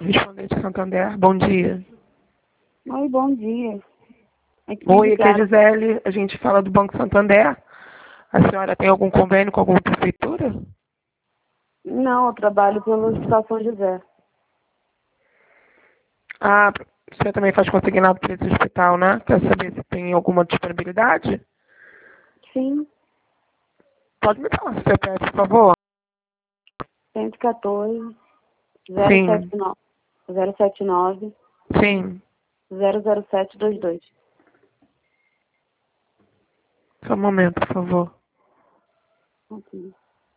Respondente Santander, bom dia. Oi, bom dia. Oi, aqui é a Gisele, a gente fala do Banco Santander. A senhora tem algum convênio com alguma prefeitura? Não, eu trabalho pelo Hospital São José. Ah, você também faz consignado para esse hospital, né? Quer saber se tem alguma disponibilidade? Sim, Pode me falar seu CPF, por favor? 114 Sim, 079 079 sim. 00722. Só um momento, por favor. Ok.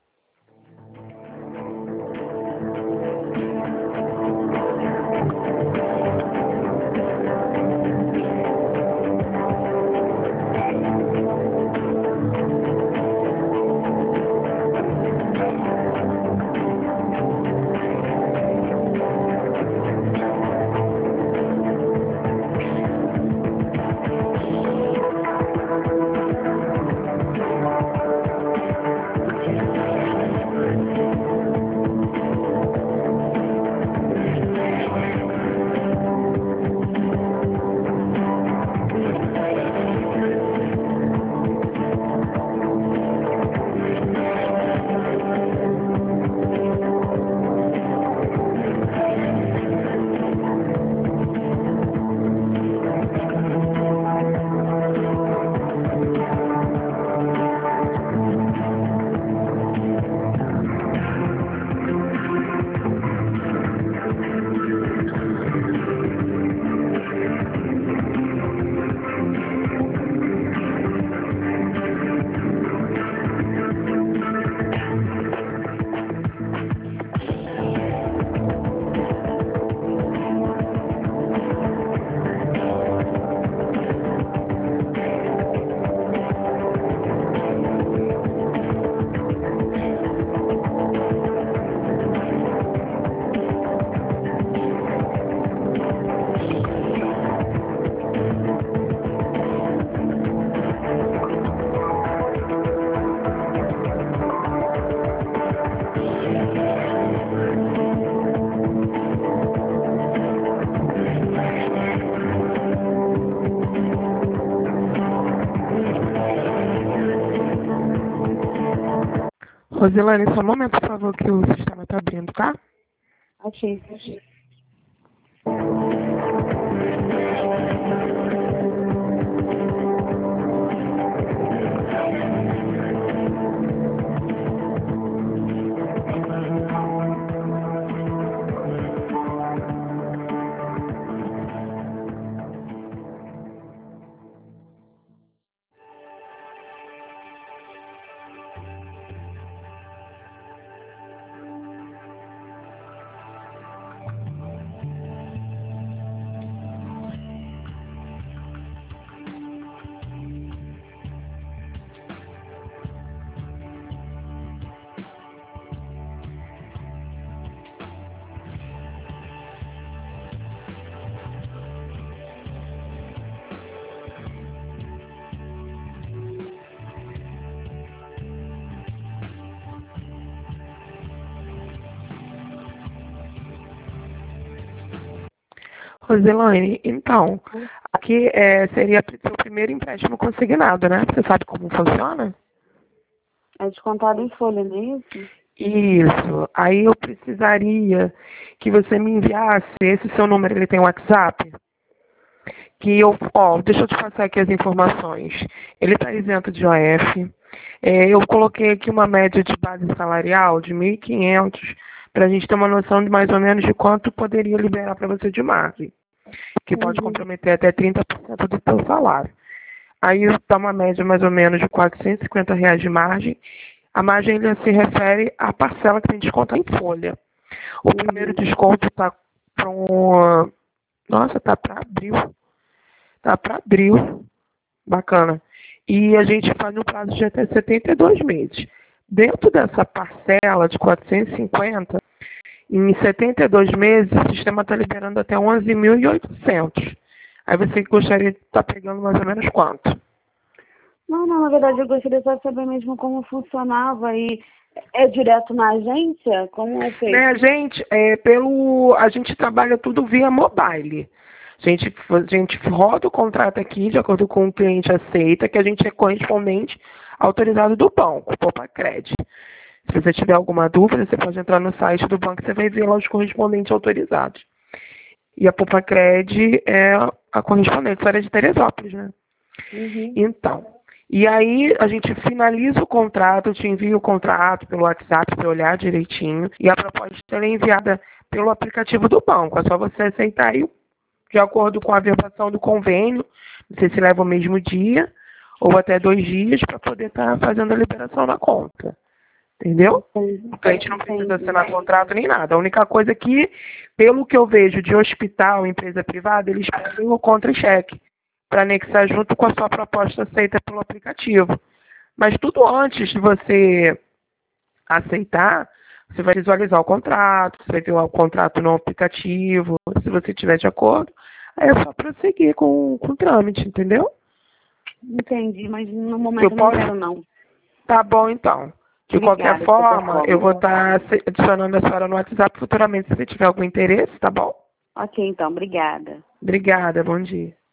Rosilane, só um momento, por favor, que o sistema está abrindo, tá? Ok. Rosilane, então, aqui seria seu primeiro empréstimo consignado, né? Você sabe como funciona? É descontado em folha, não é isso? Isso. Aí eu precisaria que você me enviasse, esse seu número, ele tem WhatsApp? Que eu, ó, deixa eu te passar aqui as informações. Ele está isento de OF. Eu coloquei aqui uma média de base salarial de 1.500 para a gente ter uma noção de mais ou menos de quanto poderia liberar para você de margem, que pode Uhum. comprometer até 30% do seu salário. Aí dá uma média mais ou menos de R$ 450 de margem. A margem ainda se refere à parcela que tem desconto em folha. O primeiro desconto está para um... Nossa, tá para abril. Tá para abril. Bacana. E a gente faz no prazo de até 72 meses. Dentro dessa parcela de 450, em 72 meses, o sistema está liberando até 11.800. Aí você gostaria de estar pegando mais ou menos quanto? Não, não, na verdade eu gostaria só de saber mesmo como funcionava e é direto na agência? Como é Né, feito? a gente trabalha tudo via mobile. A gente roda o contrato aqui de acordo com o cliente aceita, que a gente é correspondente autorizado do banco, Popacred. Se você tiver alguma dúvida, você pode entrar no site do banco e você vai ver lá os correspondentes autorizados. E a Popacred é a correspondente, essa área de Teresópolis, né? Uhum. Então, e aí a gente finaliza o contrato, eu te envio o contrato pelo WhatsApp para olhar direitinho, e a proposta é enviada pelo aplicativo do banco. É só você aceitar aí, de acordo com a verbação do convênio, não sei se leva o mesmo dia ou até 2 dias para poder estar fazendo a liberação da conta. Entendeu? Entendi. O cliente não precisa Entendi. assinar contrato nem nada. A única coisa que, pelo que eu vejo de hospital, empresa privada, eles pedem o contra-cheque para anexar junto com a sua proposta aceita pelo aplicativo. Mas tudo antes de você aceitar, você vai visualizar o contrato, você vai ver o contrato no aplicativo, se você estiver de acordo, aí é só prosseguir com o trâmite, entendeu? Entendi, mas no Eu momento eu não posso? quero não. Tá bom, então. De qualquer Obrigada, de qualquer forma, eu forma. vou estar adicionando a senhora no WhatsApp futuramente, se você tiver algum interesse, tá bom? Ok, então, obrigada. Obrigada, bom dia.